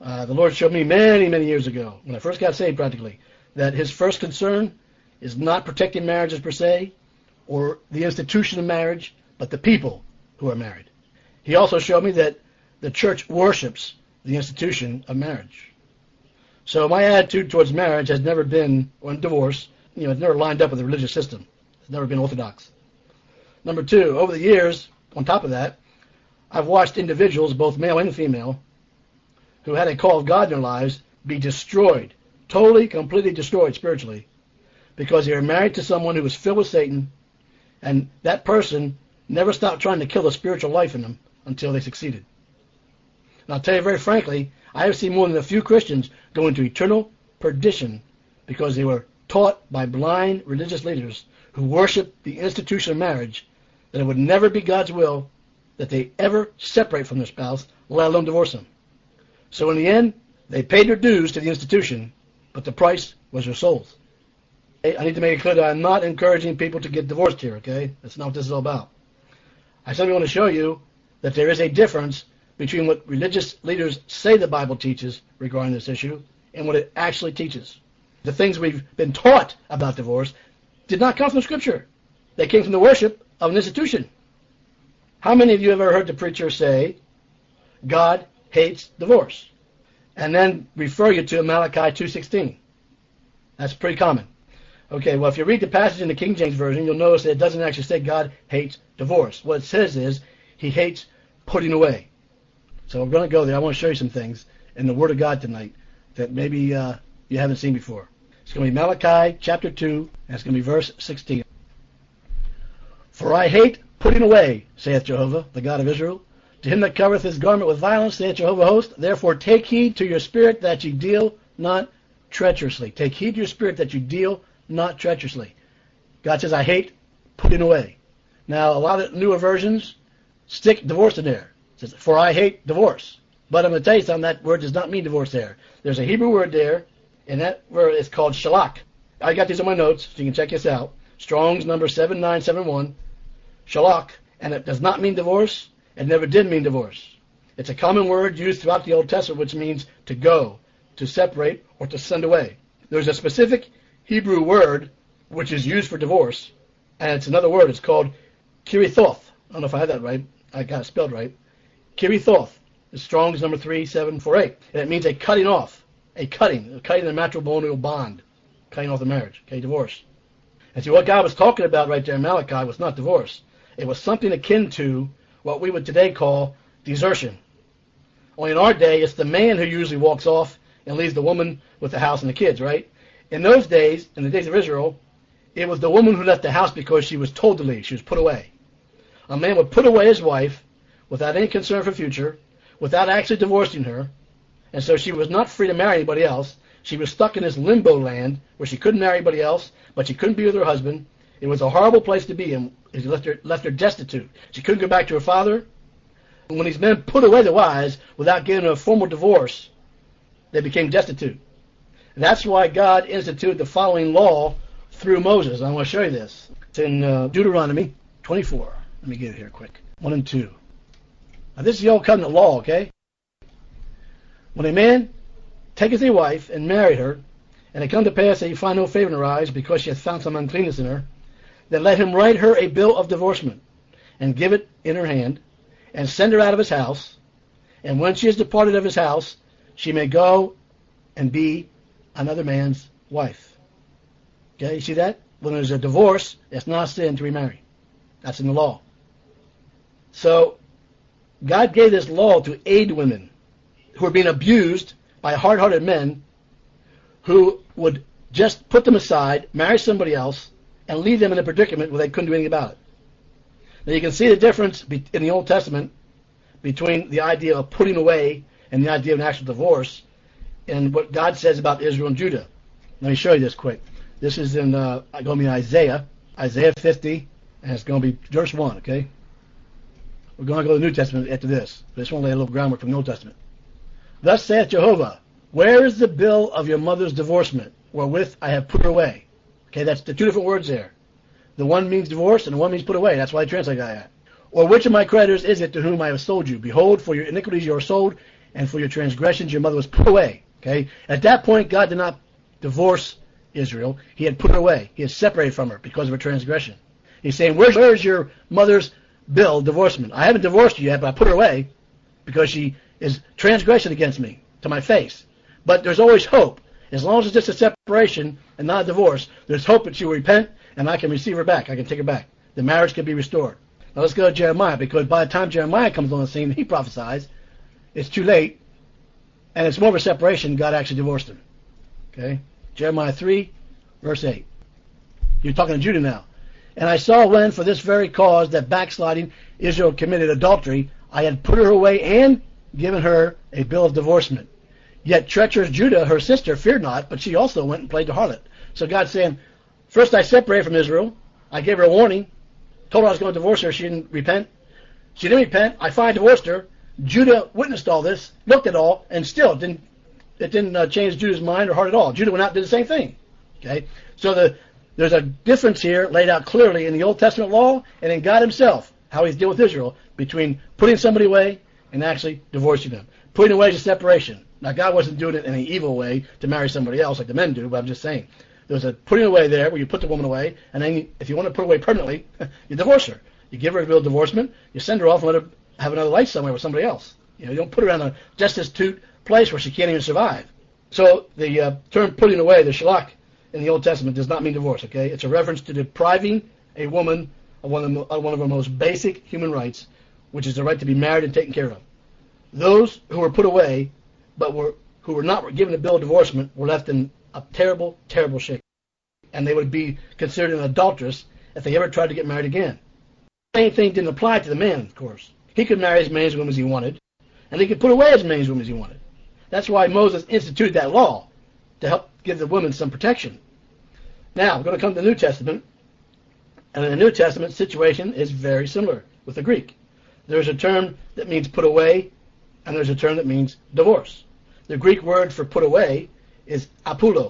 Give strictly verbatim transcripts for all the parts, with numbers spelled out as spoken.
Uh, the Lord showed me many, many years ago, when I first got saved practically, that his first concern is not protecting marriages per se, or the institution of marriage, but the people who are married. He also showed me that the church worships the institution of marriage. So my attitude towards marriage has never been, or divorce, you know, it's never lined up with the religious system. It's never been orthodox. Number two, over the years, on top of that, I've watched individuals, both male and female, who had a call of God in their lives be destroyed, totally, completely destroyed spiritually, because they were married to someone who was filled with Satan, and that person never stopped trying to kill the spiritual life in them until they succeeded. And I'll tell you very frankly, I have seen more than a few Christians go into eternal perdition because they were taught by blind religious leaders who worship the institution of marriage that it would never be God's will that they ever separate from their spouse, let alone divorce them. So in the end, they paid their dues to the institution, but the price was their souls. I need to make it clear that I'm not encouraging people to get divorced here, okay? That's not what this is all about. I simply want to show you that there is a difference between what religious leaders say the Bible teaches regarding this issue and what it actually teaches. The things we've been taught about divorce did not come from Scripture. They came from the worship of an institution. How many of you have ever heard the preacher say, God hates divorce, and then refer you to Malachi two sixteen? That's pretty common. Okay, well, if you read the passage in the King James Version, you'll notice that it doesn't actually say God hates divorce. What it says is he hates putting away. So we're going to go there. I want to show you some things in the Word of God tonight that maybe uh, you haven't seen before. It's going to be Malachi chapter two, and it's going to be verse sixteen. For I hate putting away, saith Jehovah, the God of Israel. To him that covereth his garment with violence, saith Jehovah of hosts, therefore take heed to your spirit that ye deal not treacherously. Take heed to your spirit that you deal not treacherously. God says, I hate putting away. Now, a lot of newer versions stick divorce in there. It says, for I hate divorce. But I'm going to tell you something, that word does not mean divorce there. There's a Hebrew word there, and that word is called shalak. I got these on my notes, so you can check this out. Strong's number seven nine seven one. Shalak, and it does not mean divorce. It never did mean divorce. It's a common word used throughout the Old Testament, which means to go, to separate, or to send away. There's a specific Hebrew word which is used for divorce, and it's another word. It's called kirithoth. I don't know if I had that right. I got it spelled right. Kirithoth. The Strong's number three seven four eight, and it means a cutting off, a cutting, a cutting the matrimonial bond, cutting off the marriage. Okay, divorce. And see, what God was talking about right there in Malachi was not divorce. It was something akin to what we would today call desertion. Only in our day, it's the man who usually walks off and leaves the woman with the house and the kids, right? In those days, in the days of Israel, it was the woman who left the house because she was told to leave. She was put away. A man would put away his wife without any concern for future, without actually divorcing her, and so she was not free to marry anybody else. She was stuck in this limbo land where she couldn't marry anybody else, but she couldn't be with her husband. It was a horrible place to be, and it left her, left her destitute. She couldn't go back to her father. When these men put away their wives without getting a formal divorce, they became destitute. And that's why God instituted the following law through Moses. I want to show you this. It's in uh, Deuteronomy twenty-four. Let me get it here quick. one and two. Now this is the old covenant law, okay? When a man taketh a wife and married her, and it come to pass that he find no favor in her eyes, because she hath found some uncleanness in her, then let him write her a bill of divorcement, and give it in her hand, and send her out of his house. And when she is departed of his house, she may go and be another man's wife. Okay, you see that? When there's a divorce, it's not a sin to remarry. That's in the law. So, God gave this law to aid women who are being abused by hard-hearted men who would just put them aside, marry somebody else, and leave them in a predicament where they couldn't do anything about it. Now you can see the difference be- in the Old Testament between the idea of putting away and the idea of an actual divorce and what God says about Israel and Judah. Let me show you this quick. This is in uh, going to be Isaiah, Isaiah fifty, and it's going to be verse one, okay? We're going to go to the New Testament after this. But I just want to lay a little groundwork from the Old Testament. Thus saith Jehovah, where is the bill of your mother's divorcement, wherewith I have put her away? Okay, that's the two different words there. The one means divorce, and the one means put away. That's why I translate that. Or which of my creditors is it to whom I have sold you? Behold, for your iniquities you are sold, and for your transgressions your mother was put away. Okay? At that point, God did not divorce Israel. He had put her away. He had separated from her because of her transgression. He's saying, where's, where's your mother's bill, divorcement? I haven't divorced you yet, but I put her away because she is transgression against me to my face. But there's always hope. As long as it's just a separation and not a divorce, there's hope that she will repent and I can receive her back. I can take her back. The marriage can be restored. Now let's go to Jeremiah, because by the time Jeremiah comes on the scene, he prophesies, it's too late, and it's more of a separation. God actually divorced him. Okay? Jeremiah three, verse eight. You're talking to Judah now. And I saw when, for this very cause, that backsliding Israel committed adultery, I had put her away and given her a bill of divorcement. Yet treacherous Judah, her sister, feared not, but she also went and played the harlot. So God's saying, first I separated from Israel. I gave her a warning. Told her I was going to divorce her. She didn't repent. She didn't repent. I finally divorced her. Judah witnessed all this, looked at all, and still it didn't, it didn't uh, change Judah's mind or heart at all. Judah went out and did the same thing. Okay? So the, there's a difference here laid out clearly in the Old Testament law and in God himself, how he's dealing with Israel, between putting somebody away and actually divorcing them. Putting away is a separation. Now, God wasn't doing it in an evil way to marry somebody else like the men do, but I'm just saying. There's a putting away there where you put the woman away, and then you, if you want to put away permanently, you divorce her. You give her a bill of divorcement, you send her off and let her have another life somewhere with somebody else. You know, you don't put her in a destitute place where she can't even survive. So the uh, term putting away, the shalak, in the Old Testament does not mean divorce, okay? It's a reference to depriving a woman of one of, the, of one of her most basic human rights, which is the right to be married and taken care of. Those who were put away but were who were not given a bill of divorcement were left in a terrible, terrible shape. And they would be considered an adulteress if they ever tried to get married again. The same thing didn't apply to the man, of course. He could marry as many women as he wanted, and he could put away as many women as he wanted. That's why Moses instituted that law, to help give the women some protection. Now, we're going to come to the New Testament, and in the New Testament, the situation is very similar with the Greek. There's a term that means put away, and there's a term that means divorce. The Greek word for put away is apollo.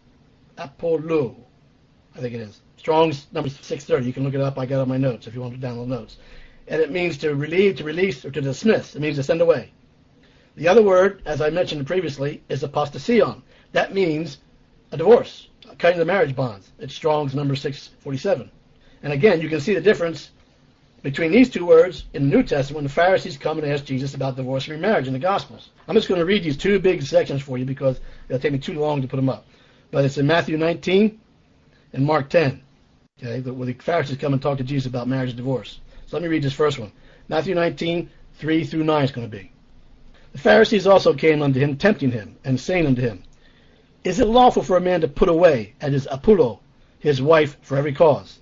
Apollo, I think it is. Strong's number six thirty. You can look it up. I got it on my notes if you want to download notes. And it means to relieve, to release, or to dismiss. It means to send away. The other word, as I mentioned previously, is apostasion. That means a divorce, cutting the marriage bonds. It's Strong's number six forty-seven. And again, you can see the difference between these two words in the New Testament when the Pharisees come and ask Jesus about divorce and remarriage in the Gospels. I'm just going to read these two big sections for you because it'll take me too long to put them up. But it's in Matthew nineteen and Mark ten, okay, where the Pharisees come and talk to Jesus about marriage and divorce. So let me read this first one. Matthew nineteen, three through nine is going to be. The Pharisees also came unto him, tempting him, and saying unto him, Is it lawful for a man to put away, at his apollo, his wife for every cause?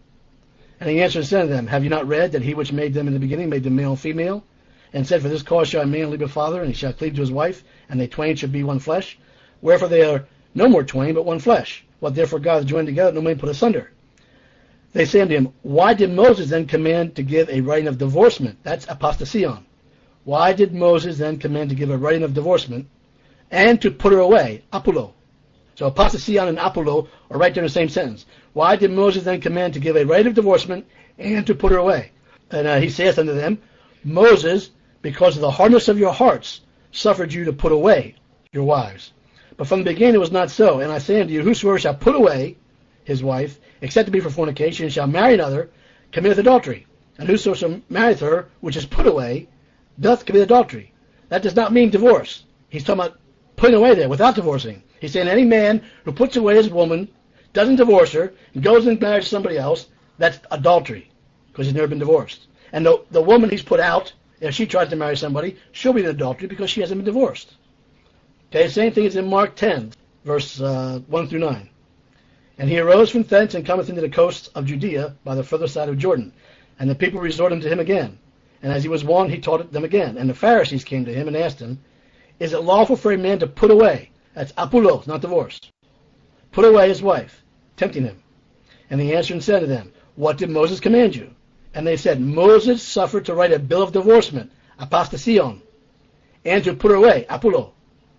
And he answered and said unto them, Have you not read that he which made them in the beginning made them male and female? And said, For this cause shall a man leave a father, and he shall cleave to his wife, and they twain shall be one flesh. Wherefore they are no more twain, but one flesh. What therefore God hath joined together, no man put asunder. They say unto him, Why did Moses then command to give a writing of divorcement? That's apostasion. Why did Moses then command to give a writing of divorcement, and to put her away? Apollo. So apostasion and apollo are right there in the same sentence. Why did Moses then command to give a right of divorcement and to put her away? And uh, he saith unto them, Moses, because of the hardness of your hearts, suffered you to put away your wives. But from the beginning it was not so. And I say unto you, whosoever shall put away his wife, except to be for fornication, and shall marry another, committeth adultery. And whosoever shall marry her, which is put away, doth commit adultery. That does not mean divorce. He's talking about putting away there without divorcing. He's saying any man who puts away his woman, doesn't divorce her, and goes and marries somebody else, that's adultery, because he's never been divorced. And the, the woman he's put out, if she tries to marry somebody, she'll be an adultery because she hasn't been divorced. Okay, the same thing is in Mark ten, verse uh, one through nine. And he arose from thence and cometh into the coasts of Judea by the further side of Jordan. And the people resorted unto him again. And as he was wont, he taught them again. And the Pharisees came to him and asked him, Is it lawful for a man to put away, that's apollo, not divorce, put away his wife, tempting him? And he answered and said to them, What did Moses command you? And they said, Moses suffered to write a bill of divorcement, apostasion, and to put her away, apollo.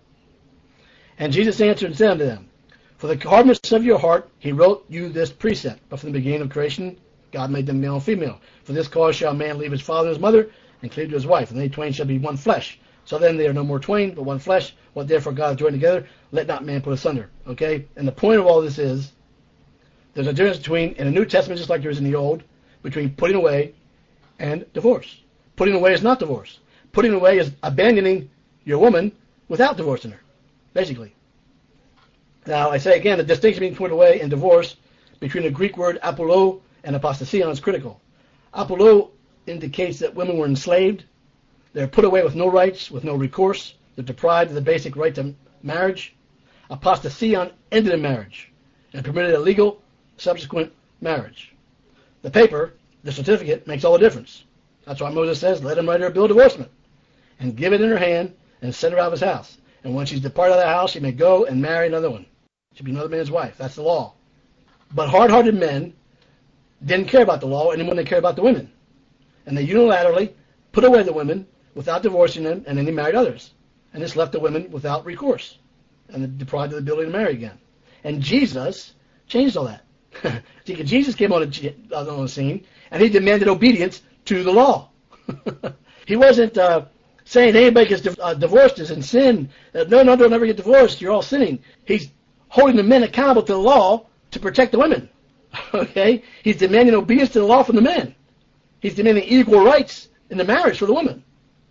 And Jesus answered and said unto them, For the hardness of your heart he wrote you this precept. But from the beginning of creation God made them male and female. For this cause shall a man leave his father and his mother, and cleave to his wife, and they twain shall be one flesh. So then they are no more twain, but one flesh. What therefore God has joined together, let not man put asunder. Okay? And the point of all this is, there's a difference between, in the New Testament, just like there is in the Old, between putting away and divorce. Putting away is not divorce. Putting away is abandoning your woman without divorcing her, basically. Now, I say again, the distinction between put away and divorce, between the Greek word apollo and apostasion, is critical. Apollo indicates that women were enslaved. They're put away with no rights, with no recourse. They're deprived of the basic right to marriage. Apostasion ended a marriage and permitted a legal subsequent marriage. The paper, the certificate, makes all the difference. That's why Moses says, let him write her a bill of divorcement and give it in her hand and send her out of his house. And when she's departed out of the house, she may go and marry another one. She'll be another man's wife. That's the law. But hard-hearted men didn't care about the law any more than they cared about the women. And they unilaterally put away the women without divorcing them, and then they married others. And this left the women without recourse and deprived of the ability to marry again. And Jesus changed all that. Jesus came on the, on the scene, and he demanded obedience to the law. He wasn't uh, saying anybody gets di- uh, divorced is in sin. Uh, no, no, don't ever get divorced. You're all sinning. He's holding the men accountable to the law to protect the women. Okay? He's demanding obedience to the law from the men. He's demanding equal rights in the marriage for the woman.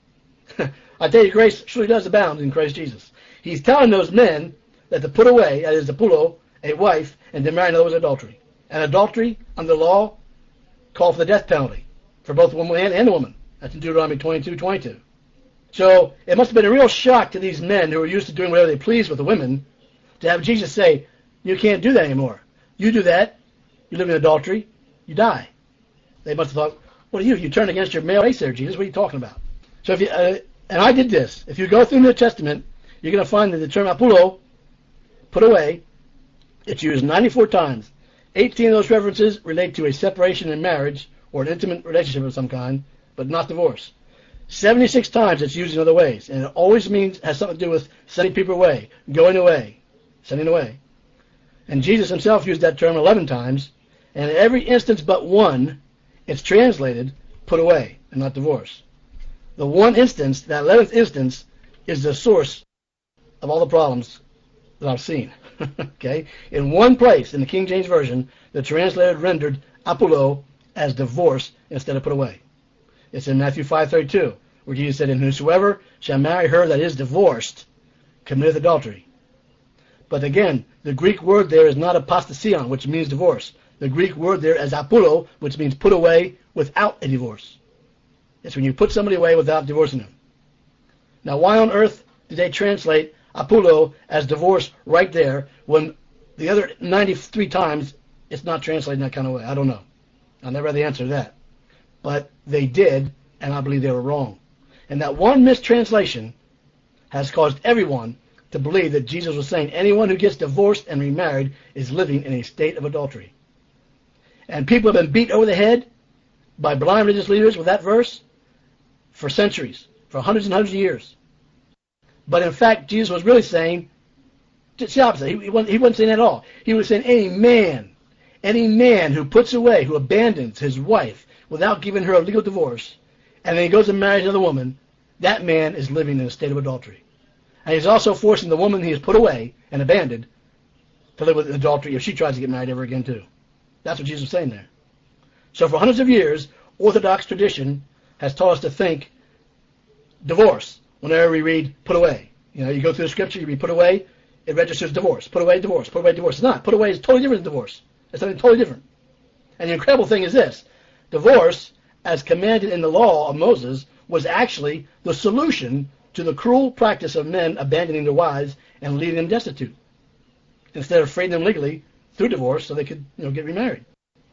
I tell you, grace surely does abound in Christ Jesus. He's telling those men that to put away, that is to pulo, a wife, and to marry another was adultery. And adultery, under the law, called for the death penalty for both the woman and, and the woman. That's in Deuteronomy twenty-two twenty-two. So it must have been a real shock to these men who were used to doing whatever they pleased with the women to have Jesus say, you can't do that anymore. You do that, you live in adultery, you die. They must have thought, what are you? You turned against your male race there, Jesus. What are you talking about? So if you, uh, and I did this. If you go through the New Testament, you're going to find that the term apulo, put away, it's used ninety-four times. eighteen of those references relate to a separation in marriage or an intimate relationship of some kind, but not divorce. seventy-six times it's used in other ways, and it always means has something to do with sending people away, going away, sending away. And Jesus himself used that term eleven times, and in every instance but one, it's translated put away and not divorce. The one instance, that eleventh instance, is the source of all the problems that I've seen. Okay? In one place in the King James Version, the translator rendered apulo as divorce instead of put away. It's in Matthew five thirty-two, where Jesus said, and whosoever shall marry her that is divorced committeth adultery. But again, the Greek word there is not apostasion, which means divorce. The Greek word there is apulo, which means put away without a divorce. It's when you put somebody away without divorcing them. Now, why on earth did they translate apulo as divorce right there when the other ninety-three times it's not translated in that kind of way? I don't know. I'll never have the answer to that. But they did, and I believe they were wrong. And that one mistranslation has caused everyone to believe that Jesus was saying anyone who gets divorced and remarried is living in a state of adultery. And people have been beat over the head by blind religious leaders with that verse for centuries, for hundreds and hundreds of years. But in fact, Jesus was really saying it's the opposite. He, he, wasn't, he wasn't saying that at all. He was saying any man, any man who puts away, who abandons his wife without giving her a legal divorce, and then he goes and marries another woman, that man is living in a state of adultery. And he's also forcing the woman he has put away and abandoned to live with adultery if she tries to get married ever again too. That's what Jesus was saying there. So for hundreds of years, Orthodox tradition has taught us to think divorce whenever we read put away. You know, you go through the scripture, you read put away, it registers divorce. Put away, divorce. Put away, divorce. It's not. Put away is totally different than divorce. It's something totally different. And the incredible thing is this. Divorce, as commanded in the law of Moses, was actually the solution to the cruel practice of men abandoning their wives and leaving them destitute, instead of freeing them legally through divorce so they could, you know, get remarried.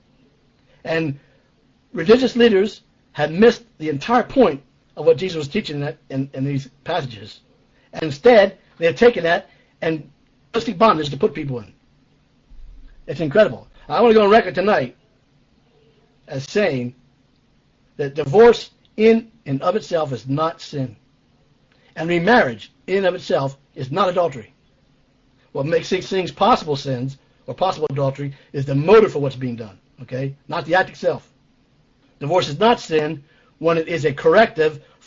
And religious leaders had missed the entire point of what Jesus was teaching in, that, in, in these passages. And instead, they have taken that and domestic bondage to put people in. It's incredible. I want to go on record tonight as saying that divorce in and of itself is not sin. And remarriage in and of itself is not adultery. What makes these things possible sins or possible adultery is the motive for what's being done, okay? Not the act itself. Divorce is not sin when it is a corrective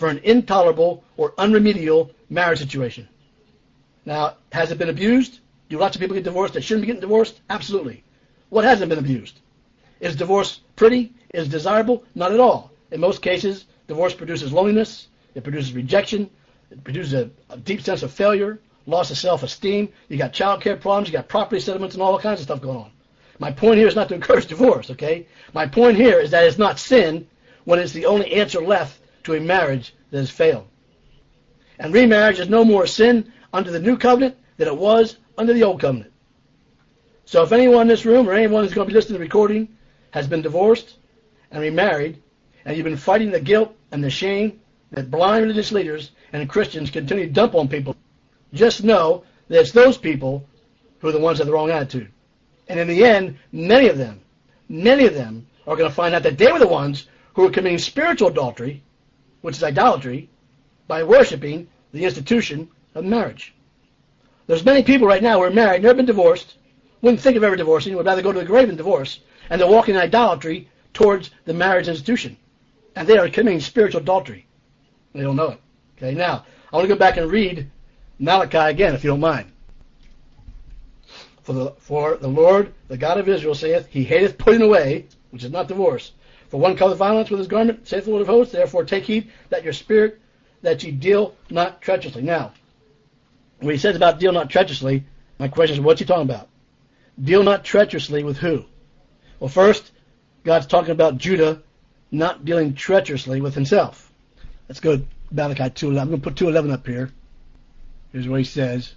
for an intolerable or unremedial marriage situation. Now, has it been abused? Do lots of people get divorced that shouldn't be getting divorced? Absolutely. What hasn't been abused? Is divorce pretty? Is it desirable? Not at all. In most cases, divorce produces loneliness, it produces rejection, it produces a, a deep sense of failure, loss of self-esteem, you got child care problems, you got property settlements, and all kinds of stuff going on. My point here is not to encourage divorce, okay? My point here is that it's not sin when it's the only answer left to a marriage that has failed. And remarriage is no more sin under the new covenant than it was under the old covenant. So if anyone in this room or anyone who's going to be listening to the recording has been divorced and remarried, and you've been fighting the guilt and the shame that blind religious leaders and Christians continue to dump on people, just know that it's those people who are the ones that have the wrong attitude. And in the end, many of them, many of them are going to find out that they were the ones who were committing spiritual adultery, which is idolatry, by worshiping the institution of marriage. There's many people right now who are married, never been divorced, wouldn't think of ever divorcing, would rather go to the grave than divorce, and they're walking in idolatry towards the marriage institution. And they are committing spiritual adultery. They don't know it. Okay, now, I want to go back and read Malachi again, if you don't mind. For the, for the Lord, the God of Israel, saith, He hateth putting away, which is not divorce. For one covers violence with his garment, saith the Lord of hosts, therefore take heed that your spirit, that ye deal not treacherously. Now, when he says about deal not treacherously, my question is, what's he talking about? Deal not treacherously with who? Well, first, God's talking about Judah not dealing treacherously with himself. Let's go to Malachi two eleven. I'm going to put two eleven up here. Here's what he says.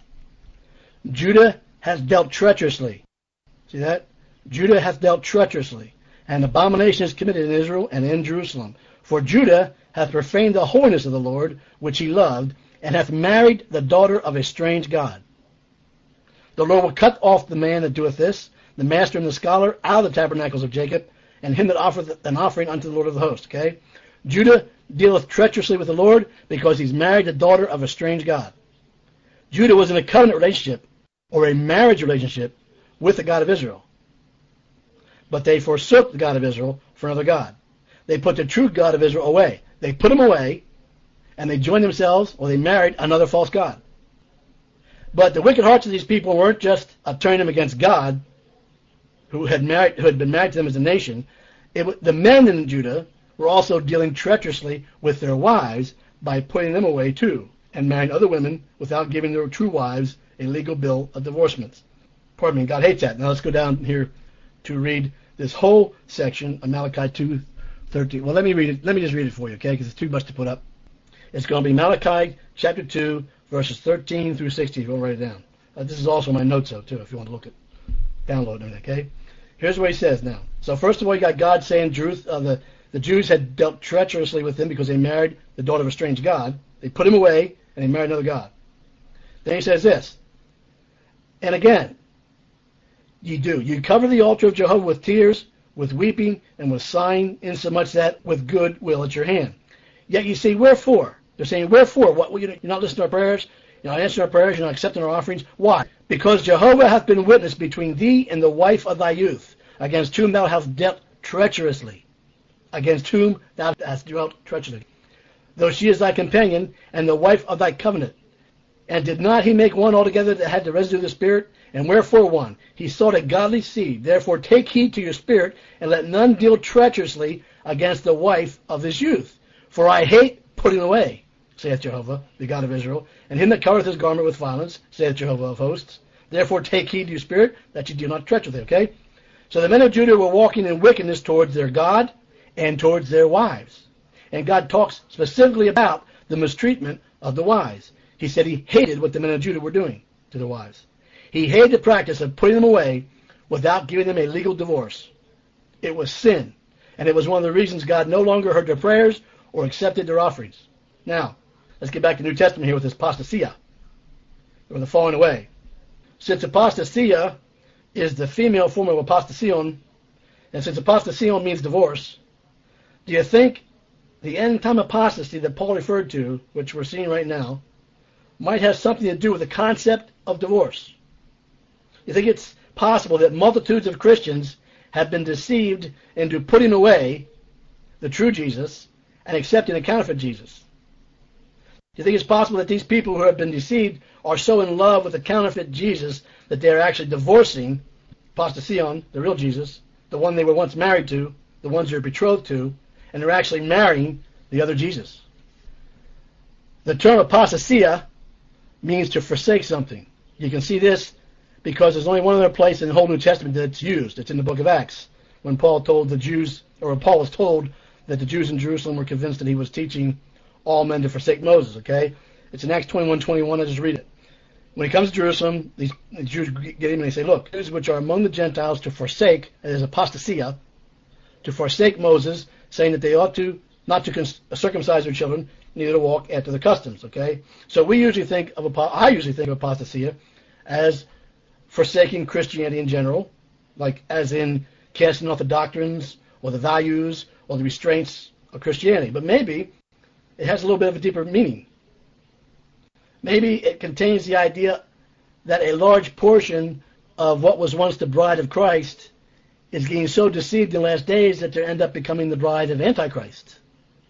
Judah has dealt treacherously. See that? Judah hath dealt treacherously, and abomination is committed in Israel and in Jerusalem. For Judah hath profaned the holiness of the Lord, which he loved, and hath married the daughter of a strange god. The Lord will cut off the man that doeth this, the master and the scholar, out of the tabernacles of Jacob, and him that offereth an offering unto the Lord of the host. Okay? Judah dealeth treacherously with the Lord because he's married the daughter of a strange god. Judah was in a covenant relationship, or a marriage relationship, with the God of Israel. But they forsook the God of Israel for another God. They put the true God of Israel away. They put him away, and they joined themselves, or they married another false god. But the wicked hearts of these people weren't just uh, turning them against God, who had married, who had been married to them as a nation. It, the men in Judah were also dealing treacherously with their wives by putting them away too, and marrying other women without giving their true wives a legal bill of divorcement. Pardon me, God hates that. Now let's go down here to read this whole section of Malachi two thirteen. Well, let me read it. Let me just read it for you, okay, because it's too much to put up. It's going to be Malachi chapter two, verses thirteen through sixteen. If you want to write it down. Uh, this is also my notes, though, too, if you want to look at download it, okay? Here's what he says now. So first of all, you got God saying Jews, uh, the, the Jews had dealt treacherously with him because they married the daughter of a strange god. They put him away, and they married another god. Then he says this. And again, ye do. You cover the altar of Jehovah with tears, with weeping, and with sighing, insomuch that with good will at your hand. Yet you say, wherefore? They're saying, wherefore? What, you're not listening to our prayers? You're not answering our prayers? You're not accepting our offerings? Why? Because Jehovah hath been witness between thee and the wife of thy youth, against whom thou hast dealt treacherously. Against whom thou hast dealt treacherously. Though she is thy companion, and the wife of thy covenant. And did not he make one altogether that had the residue of the Spirit? And wherefore one? He sought a godly seed. Therefore take heed to your spirit, and let none deal treacherously against the wife of his youth. For I hate putting away, saith Jehovah, the God of Israel, and him that covereth his garment with violence, saith Jehovah of hosts. Therefore take heed to your spirit, that ye do not treacherously. Okay? So the men of Judah were walking in wickedness towards their God and towards their wives. And God talks specifically about the mistreatment of the wives. He said he hated what the men of Judah were doing to their wives. He hated the practice of putting them away without giving them a legal divorce. It was sin. And it was one of the reasons God no longer heard their prayers or accepted their offerings. Now, let's get back to the New Testament here with this apostasia, or the falling away. Since apostasia is the female form of apostasion, and since apostasion means divorce, do you think the end-time apostasy that Paul referred to, which we're seeing right now, might have something to do with the concept of divorce? You think it's possible that multitudes of Christians have been deceived into putting away the true Jesus and accepting a counterfeit Jesus? Do you think it's possible that these people who have been deceived are so in love with the counterfeit Jesus that they're actually divorcing apostasion, the real Jesus, the one they were once married to, the ones they're betrothed to, and they're actually marrying the other Jesus? The term apostasia means to forsake something. You can see this because there's only one other place in the whole New Testament that it's used. It's in the book of Acts, when Paul told the Jews, or when Paul was told that the Jews in Jerusalem were convinced that he was teaching all men to forsake Moses, okay? It's in Acts twenty-one twenty-one. I'll just read it. When he comes to Jerusalem, these the Jews get him and they say, look, Jews which are among the Gentiles to forsake, that is apostasia, to forsake Moses, saying that they ought to not to cons- circumcise their children, neither to walk after the customs, okay? So we usually think of, I usually think of apostasia as forsaking Christianity in general, like as in casting off the doctrines or the values or the restraints of Christianity. But maybe it has a little bit of a deeper meaning. Maybe it contains the idea that a large portion of what was once the bride of Christ is getting so deceived in the last days that they end up becoming the bride of Antichrist.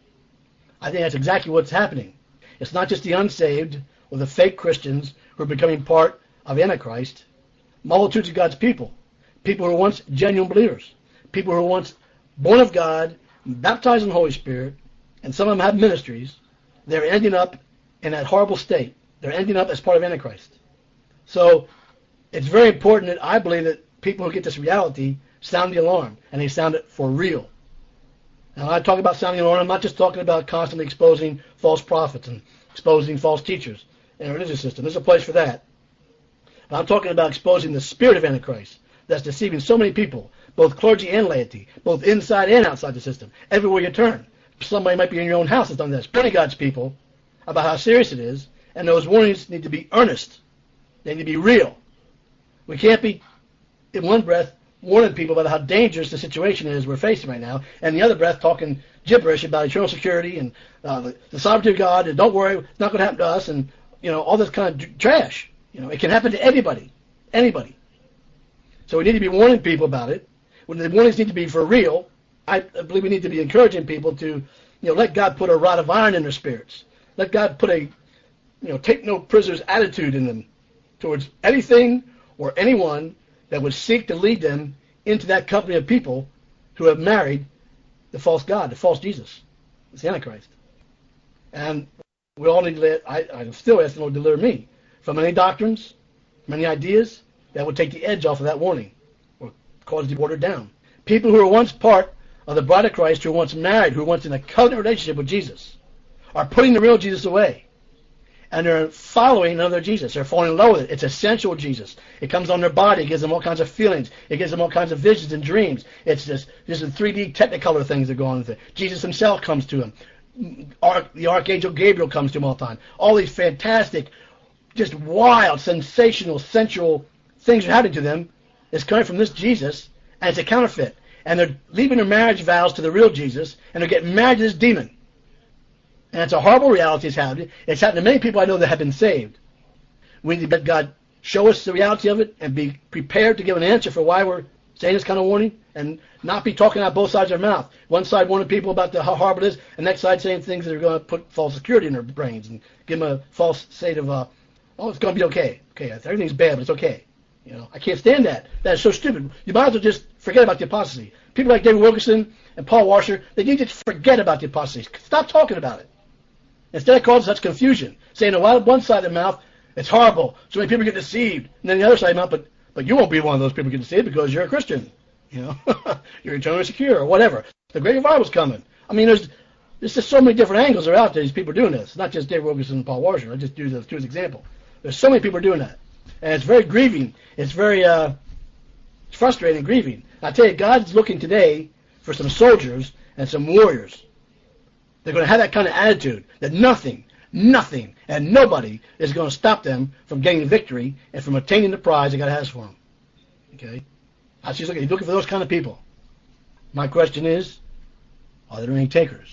I think that's exactly what's happening. It's not just the unsaved or the fake Christians who are becoming part of Antichrist. Multitudes of God's people, people who were once genuine believers, people who were once born of God, baptized in the Holy Spirit, and some of them have ministries, they're ending up in that horrible state. They're ending up as part of Antichrist. So it's very important that I believe that people who get this reality sound the alarm, and they sound it for real. Now, when I talk about sounding the alarm, I'm not just talking about constantly exposing false prophets and exposing false teachers in a religious system. There's a place for that. But I'm talking about exposing the spirit of Antichrist that's deceiving so many people, both clergy and laity, both inside and outside the system, everywhere you turn. Somebody might be in your own house that's done this. Plenty of God's people about how serious it is, and those warnings need to be earnest. They need to be real. We can't be, in one breath, warning people about how dangerous the situation is we're facing right now, and the other breath talking gibberish about eternal security and uh, the, the sovereignty of God, and don't worry, it's not going to happen to us, and you know all this kind of trash. You know, it can happen to anybody, anybody. So we need to be warning people about it. When the warnings need to be for real, I believe we need to be encouraging people to, you know, let God put a rod of iron in their spirits. Let God put a, you know, take no prisoners attitude in them towards anything or anyone that would seek to lead them into that company of people who have married the false God, the false Jesus, the Antichrist. And we all need to let, I, I'm still asking the Lord to deliver me from any doctrines, from any ideas that would take the edge off of that warning or cause it to be watered down. People who were once part of the bride of Christ, who were once married, who were once in a covenant relationship with Jesus, are putting the real Jesus away. And they're following another Jesus. They're falling in love with it. It's a sensual Jesus. It comes on their body. It gives them all kinds of feelings. It gives them all kinds of visions and dreams. It's just, just the three D Technicolor things that go on with it. Jesus himself comes to him. Arch, the Archangel Gabriel comes to him all the time. All these fantastic, just wild, sensational, sensual things are happening to them. It's coming from this Jesus, and it's a counterfeit. And they're leaving their marriage vows to the real Jesus, and they're getting married to this demon. And it's a horrible reality that's happening. It's happened to many people I know that have been saved. We need to let God show us the reality of it and be prepared to give an answer for why we're saying this kind of warning and not be talking out both sides of our mouth. One side warning people about the, how horrible it is, and the next side saying things that are going to put false security in their brains and give them a false state of, uh, oh, it's going to be okay. Okay, everything's bad, but it's okay. You know, I can't stand that. That is so stupid. You might as well just forget about the apostasy. People like David Wilkerson and Paul Washer, they need to forget about the apostasy. Stop talking about it. Instead of causing such confusion, saying on one side of the mouth, it's horrible, so many people get deceived, and then the other side of the mouth, but, but you won't be one of those people get deceived because you're a Christian. You know, you're eternally secure, or whatever. The great revival's coming. I mean, there's there's just so many different angles that are out there. These people are doing this. Not just David Wilkerson and Paul Washer. I just do those two as example. There's so many people doing that, and it's very grieving. It's very uh, it's frustrating and grieving. I tell you, God's looking today for some soldiers and some warriors. They're going to have that kind of attitude that nothing, nothing, and nobody is going to stop them from getting victory and from attaining the prize that God has for them. Okay? I see. He's looking for those kind of people. My question is, are there any takers?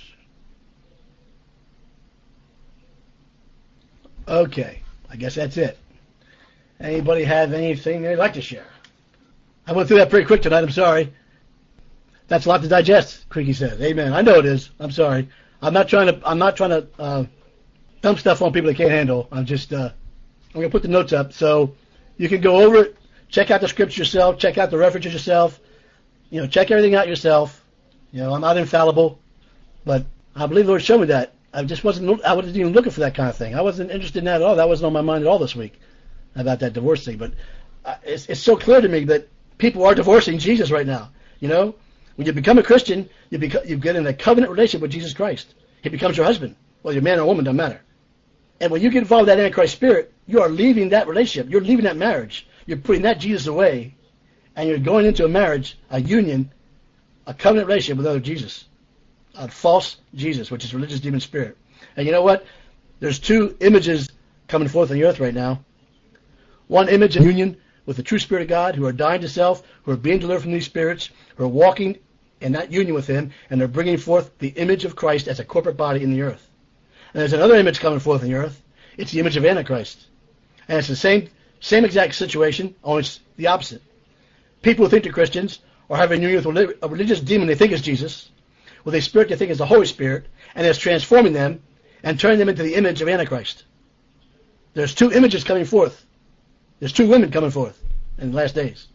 Okay. I guess that's it. Anybody have anything they'd like to share? I went through that pretty quick tonight. I'm sorry. That's a lot to digest, Creaky says. Amen. I know it is. I'm sorry. I'm not trying to. I'm not trying to uh, dump stuff on people that can't handle. I'm just. Uh, I'm going to put the notes up so you can go over it, check out the scripture yourself, check out the references yourself. You know, check everything out yourself. You know, I'm not infallible, but I believe the Lord showed me that. I just wasn't. I wasn't even looking for that kind of thing. I wasn't interested in that at all. That wasn't on my mind at all this week about that divorce thing. But uh, it's, it's so clear to me that people are divorcing Jesus right now. You know, when you become a Christian, you become you get in a covenant relationship with Jesus Christ. He becomes your husband. Well, you're man or woman, doesn't matter. And when you get involved in that Antichrist spirit, you are leaving that relationship. You're leaving that marriage. You're putting that Jesus away, and you're going into a marriage, a union, a covenant relationship with other Jesus, a false Jesus, which is religious demon spirit. And you know what? There's two images coming forth on the earth right now. One image in union with the true Spirit of God, who are dying to self, who are being delivered from these spirits, who are walking in that union with Him, and they're bringing forth the image of Christ as a corporate body in the earth. And there's another image coming forth in the earth. It's the image of Antichrist. And it's the same same exact situation, only it's the opposite. People who think they're Christians are having a union with a religious demon they think is Jesus, with a spirit they think is the Holy Spirit, and it's transforming them and turning them into the image of Antichrist. There's two images coming forth. There's two women coming forth in the last days.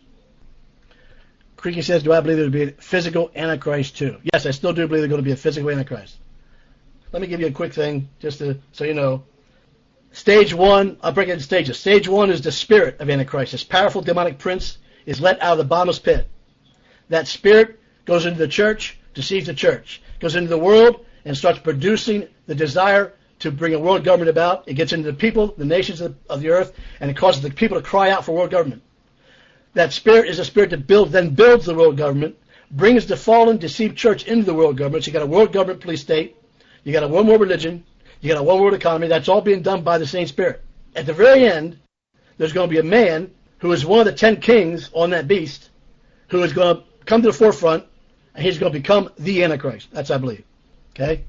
Creaky says, do I believe there will be a physical Antichrist too? Yes, I still do believe there's going to be a physical Antichrist. Let me give you a quick thing, just to, so you know. Stage one, I'll break it into stages. Stage one is the spirit of Antichrist. This powerful demonic prince is let out of the bottomless pit. That spirit goes into the church, deceives the church, goes into the world, and starts producing the desire to bring a world government about. It gets into the people, the nations of the, of the earth, and it causes the people to cry out for world government. That spirit is a spirit that builds, then builds the world government, brings the fallen, deceived church into the world government. So you got a world government police state, you got a one world religion, you got a one world economy. That's all being done by the same spirit. At the very end, there's going to be a man who is one of the ten kings on that beast, who is going to come to the forefront, and he's going to become the Antichrist. That's, I believe. Okay?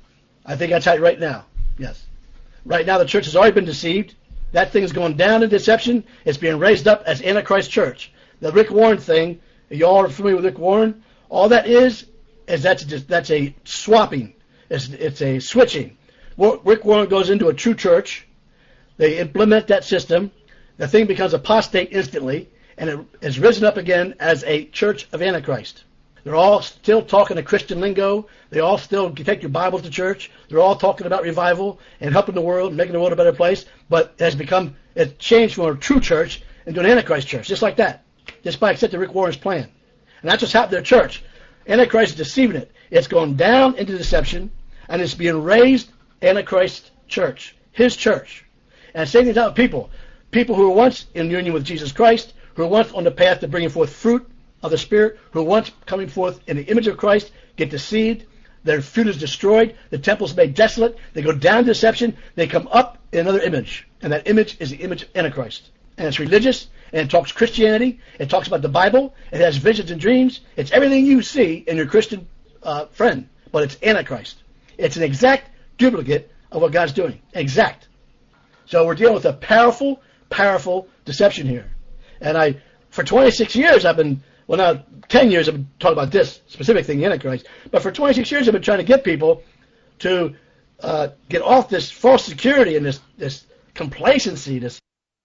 I think that's right now. Yes. Right now, the church has already been deceived. That thing is going down in deception. It's being raised up as Antichrist church. The Rick Warren thing, y'all are familiar with Rick Warren? All that is, is that's just, that's a swapping. It's, it's a switching. Rick Warren goes into a true church. They implement that system. The thing becomes apostate instantly, and it has risen up again as a church of Antichrist. They're all still talking a Christian lingo. They all still take your Bibles to church. They're all talking about revival and helping the world, making the world a better place. But it has become, it's changed from a true church into an Antichrist church, just like that, just by accepting Rick Warren's plan. And that's what's happened to their church. Antichrist is deceiving it. It's going down into deception, and it's being raised Antichrist church, his church. And same thing with people. People who were once in union with Jesus Christ, who were once on the path to bringing forth fruit of the Spirit, who were once coming forth in the image of Christ, get deceived, their fruit is destroyed, the temple is made desolate, they go down to deception, they come up in another image, and that image is the image of Antichrist. And it's religious, and it talks Christianity, it talks about the Bible, it has visions and dreams, it's everything you see in your Christian uh, friend, but it's Antichrist. It's an exact duplicate of what God's doing. Exact. So we're dealing with a powerful, powerful deception here. And I, for twenty-six years, I've been, well now, ten years I've been talking about this specific thing, the Antichrist, but for twenty-six years I've been trying to get people to uh, get off this false security and this, this complacency, this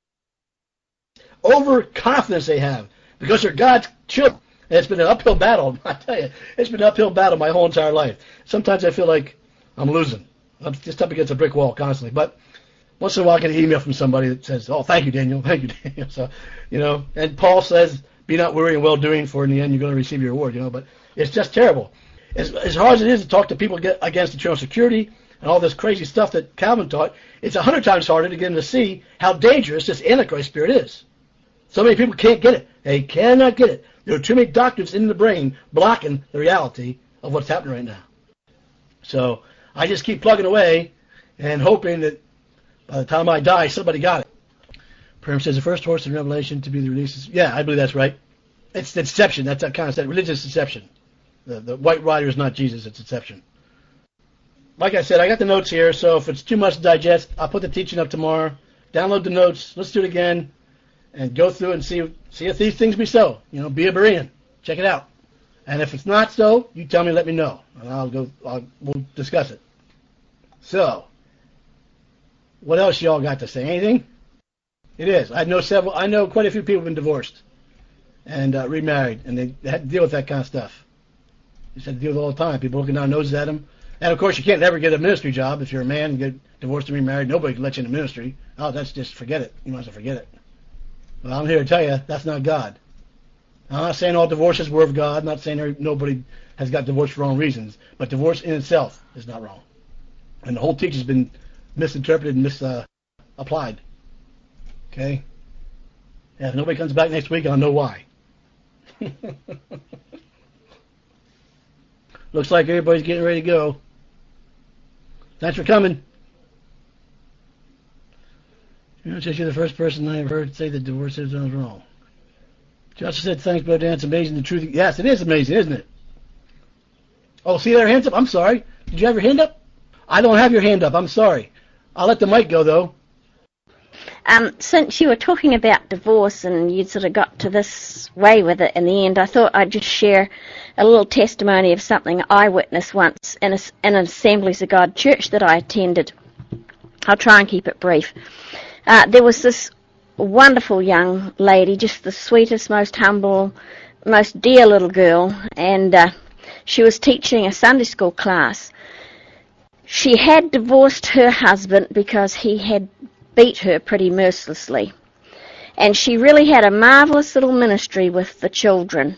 overconfidence they have, because they're God's children. And it's been an uphill battle, I tell you. It's been an uphill battle my whole entire life. Sometimes I feel like I'm losing. I'm just up against a brick wall constantly. But once in a while I get an email from somebody that says, oh, thank you, Daniel. Thank you, Daniel. So, you know, and Paul says, be not weary in well-doing, for in the end you're going to receive your reward, you know. But it's just terrible. As, as hard as it is to talk to people get against eternal security and all this crazy stuff that Calvin taught, it's a hundred times harder to get them to see how dangerous this Antichrist spirit is. So many people can't get it. They cannot get it. There are too many doctrines in the brain blocking the reality of what's happening right now. So I just keep plugging away and hoping that by the time I die, somebody got it. Perm says the first horse in Revelation to be the release. Yeah, I believe that's right. It's deception. That's that kind of stuff. Religious deception. The, the white rider is not Jesus. It's deception. Like I said, I got the notes here, so if it's too much to digest, I'll put the teaching up tomorrow. Download the notes. Let's do it again and go through and see see if these things be so. You know, be a Berean. Check it out. And if it's not so, you tell me, let me know, and I'll go. I'll, we'll discuss it. So, what else y'all got to say? Anything? It is. I know several. I know quite a few people have been divorced and uh, remarried, and they, they had to deal with that kind of stuff. You just had to deal with it all the time. People looking down noses at them. And, of course, you can't ever get a ministry job if you're a man and get divorced and remarried. Nobody can let you in the ministry. Oh, that's just, forget it. You might as well forget it. Well, I'm here to tell you, that's not God. I'm not saying all divorces were of God. I'm not saying nobody has got divorced for wrong reasons. But divorce in itself is not wrong. And the whole teaching's been misinterpreted and misapplied. Uh, okay? Yeah, if nobody comes back next week, I'll know why. Looks like everybody's getting ready to go. Thanks for coming. You know, you're the first person I ever heard say that divorce is wrong. Joshua said, thanks, Brother Dan. It's amazing the truth. Yes, it is amazing, isn't it? Oh, see their hands up? I'm sorry. Did you have your hand up? I don't have your hand up. I'm sorry. I'll let the mic go, though. Um, since you were talking about divorce and you sort of got to this way with it in the end, I thought I'd just share a little testimony of something I witnessed once in, a, in an Assemblies of God church that I attended. I'll try and keep it brief. Uh, there was this wonderful young lady, just the sweetest, most humble, most dear little girl, and uh, she was teaching a Sunday school class. She had divorced her husband because he had beat her pretty mercilessly. And she really had a marvelous little ministry with the children.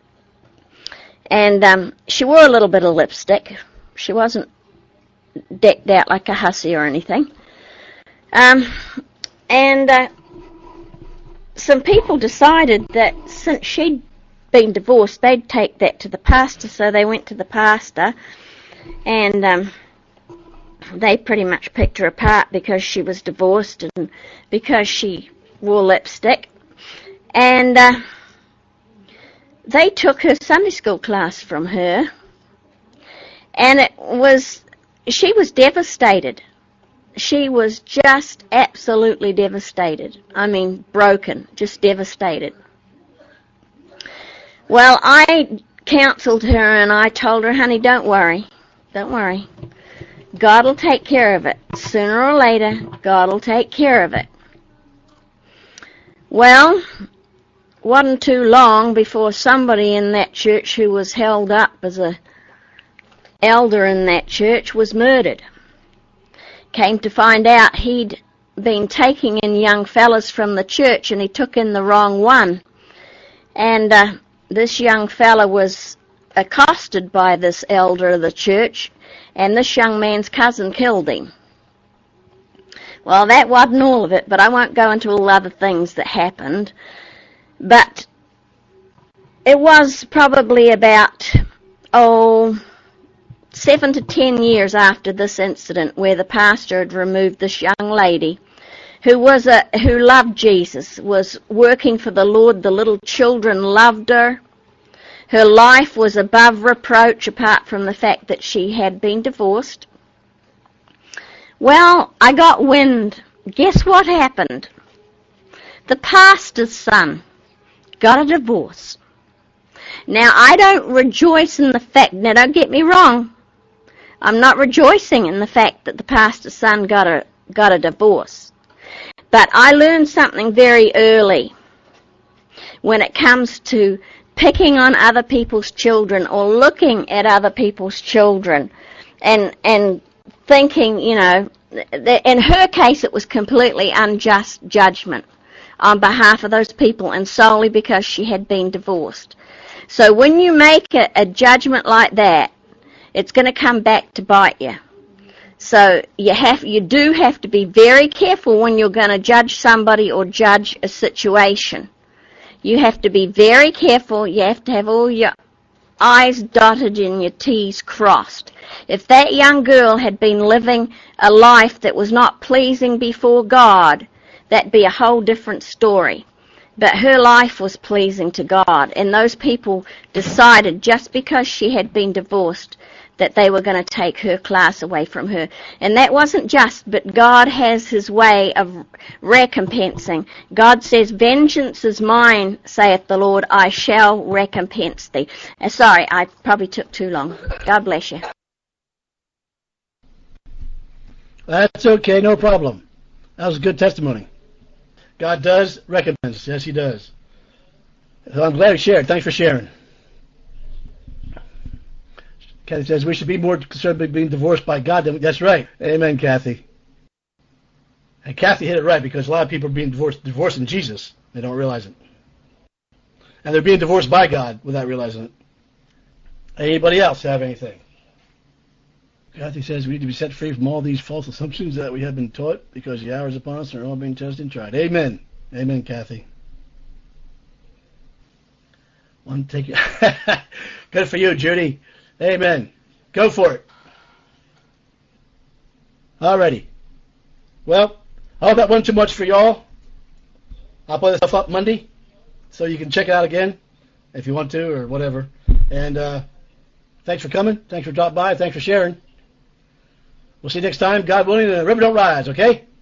And um, she wore a little bit of lipstick. She wasn't decked out like a hussy or anything. Um, and uh, some people decided that since she'd been divorced, they'd take that to the pastor. So they went to the pastor and um, they pretty much picked her apart because she was divorced and because she wore lipstick. And uh, they took her Sunday school class from her. And it was, she was devastated. She was just absolutely devastated. I mean, broken, just devastated. Well, I counseled her and I told her, honey, don't worry. Don't worry. God will take care of it. Sooner or later, God will take care of it. Well, wasn't too long before somebody in that church who was held up as a elder in that church was murdered. Came to find out he'd been taking in young fellas from the church and he took in the wrong one. And uh, this young fella was accosted by this elder of the church, and this young man's cousin killed him. Well, that wasn't all of it, but I won't go into all the other things that happened. But it was probably about, oh, seven to ten years after this incident where the pastor had removed this young lady who was a who loved Jesus, was working for the Lord. The little children loved her. Her life was above reproach apart from the fact that she had been divorced. Well, I got wind. Guess what happened? The pastor's son got a divorce. Now, I don't rejoice in the fact, now don't get me wrong, I'm not rejoicing in the fact that the pastor's son got a, got a divorce. But I learned something very early when it comes to picking on other people's children or looking at other people's children and and thinking, you know, in her case it was completely unjust judgment on behalf of those people and solely because she had been divorced. So when you make a, a judgment like that, it's going to come back to bite you. So you have you do have to be very careful when you're going to judge somebody or judge a situation. You have to be very careful. You have to have all your I's dotted and your T's crossed. If that young girl had been living a life that was not pleasing before God, that'd be a whole different story. But her life was pleasing to God, and those people decided just because she had been divorced that they were going to take her class away from her. And that wasn't just, but God has his way of recompensing. God says, vengeance is mine, saith the Lord, I shall recompense thee. Uh, sorry, I probably took too long. God bless you. That's okay, no problem. That was a good testimony. God does recompense. Yes, he does. So I'm glad you shared. Thanks for sharing. Kathy says we should be more concerned with being divorced by God than... That's right. Amen, Kathy. And Kathy hit it right, because a lot of people are being divorced, divorcing Jesus. They don't realize it. And they're being divorced by God without realizing it. Anybody else have anything? Kathy says we need to be set free from all these false assumptions that we have been taught, because the hour is upon us and are all being tested and tried. Amen. Amen, Kathy. One take it. Good for you, Judy. Amen. Go for it. Alrighty. Well, I hope that wasn't too much for y'all. I'll put this stuff up Monday, so you can check it out again if you want to, or whatever. And uh, thanks for coming. Thanks for dropping by. Thanks for sharing. We'll see you next time, God willing, and the river don't rise, okay?